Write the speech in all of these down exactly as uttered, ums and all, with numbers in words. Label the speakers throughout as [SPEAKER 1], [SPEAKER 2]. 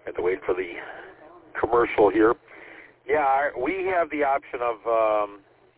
[SPEAKER 1] Have to wait for the commercial here. Yeah, our, we have the option of um,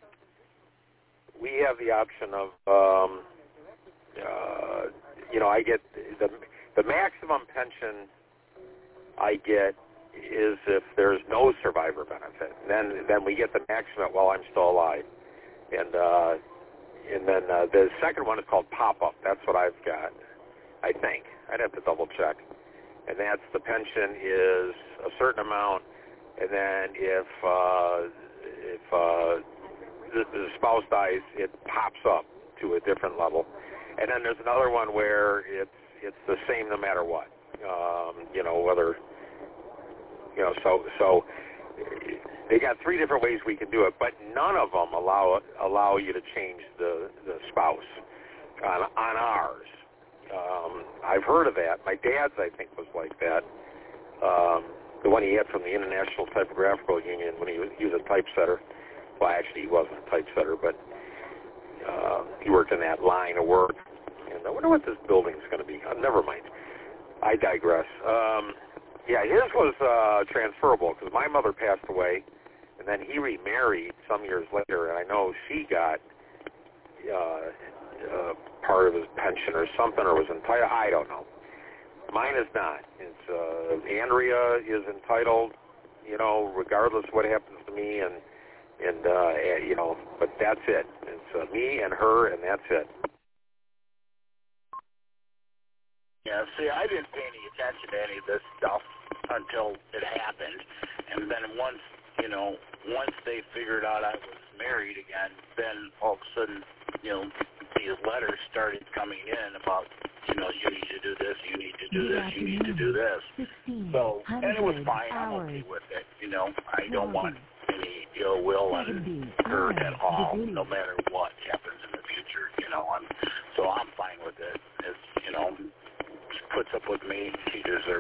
[SPEAKER 1] we have the option of um, uh, you know, I get the the maximum pension I get is if there's no survivor benefit. Then then we get the maximum while I'm still alive. And uh, and then uh, the second one is called pop-up. That's what I've got, I think. I'd have to double check. And that's the pension is a certain amount, and then if uh, if uh, the, the spouse dies, it pops up to a different level. And then there's another one where it's it's the same no matter what. Um, you know, whether you know, so so they got three different ways we can do it, but none of them allow allow you to change the, the spouse on on ours. Um, I've heard of that. My dad's, I think, was like that. Um, the one he had from the International Typographical Union when he was, he was a typesetter. Well, actually, he wasn't a typesetter, but uh, he worked in that line of work. And I wonder what this building's going to be. Uh, never mind. I digress. Um, yeah, his was uh, transferable because my mother passed away, and then he remarried some years later, and I know she got uh, uh, part of his pension or something, or was entitled. I don't know. Mine is not. It's uh, Andrea is entitled, you know, regardless of what happens to me, and and uh, you know, but that's it. It's uh, me and her, and that's it.
[SPEAKER 2] Yeah, see, I didn't pay any attention to any of this stuff until it happened, and then once, you know, once they figured out I was married again, then all of a sudden, you know, these letters started coming in about, you know, you need to do this, you need to do this, you need to do this. So, and it was fine. I'm okay with it. You know, I don't want any ill will and hurt at all, no matter what happens in the future. You know, I'm so I'm fine with it. It's, you know, she puts up with me. She deserves